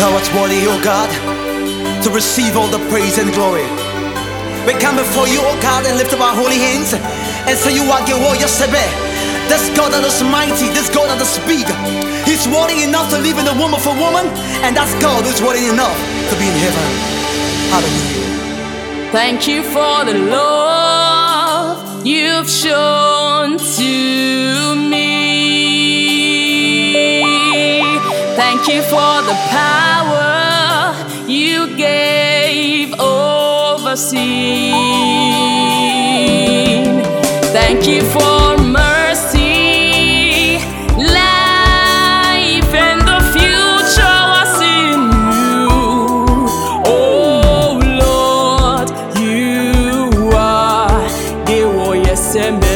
Thou art worthy, O God, to receive all the praise and glory. We come before you, O God, and lift up our holy hands and say, You are Gewo Yosebe. This God that is mighty, this God that is big. He's worthy enough to live in the womb of a woman, and that's God who's worthy enough to be in heaven. Hallelujah. Thank you for the love you've shown to me. Thank you for the power you gave over sin. Thank you for mercy, life, and the future was in you. Oh Lord, you are Gewo Yosebe.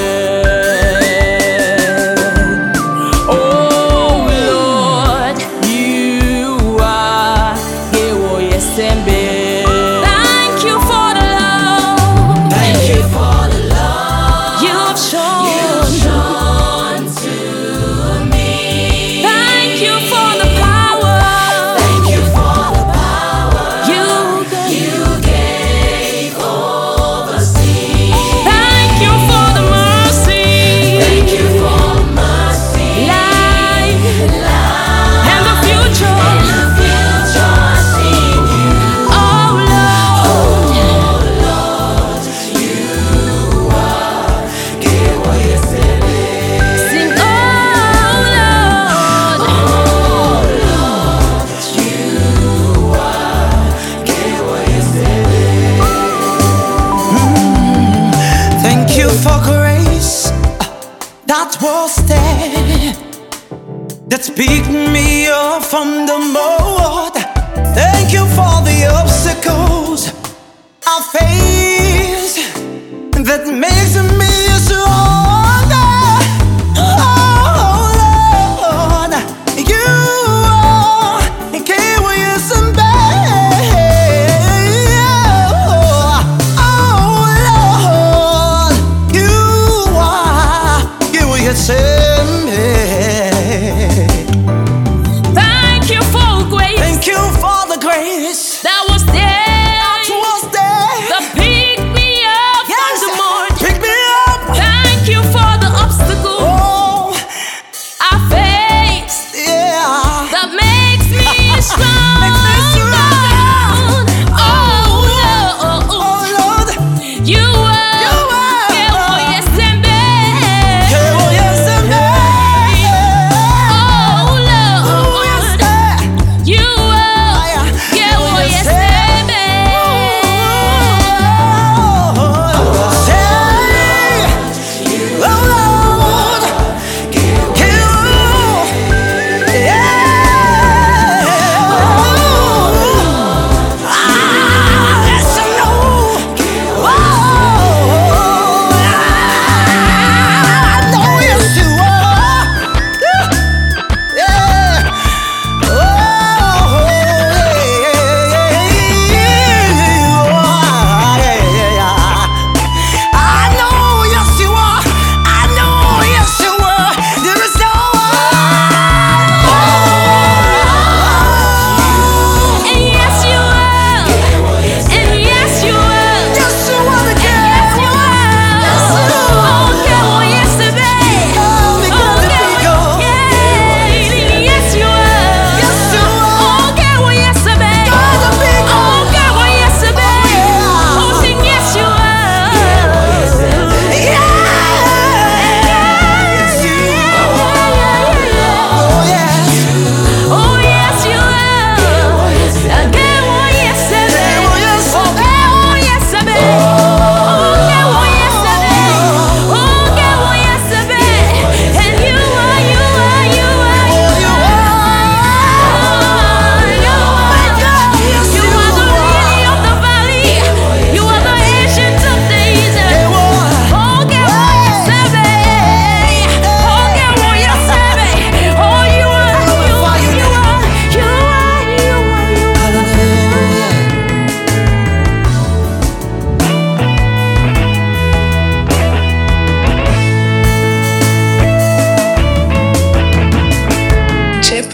For grace that was there, that picked me up from the mud. Thank you for the obstacles I faced, that makes me stronger. Oh Lord, you are Gewo Yosebe. Thank you for grace. Thank you for the grace that was there. That was there. That picked me up from the mud. Pick me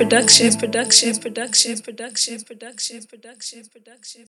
production.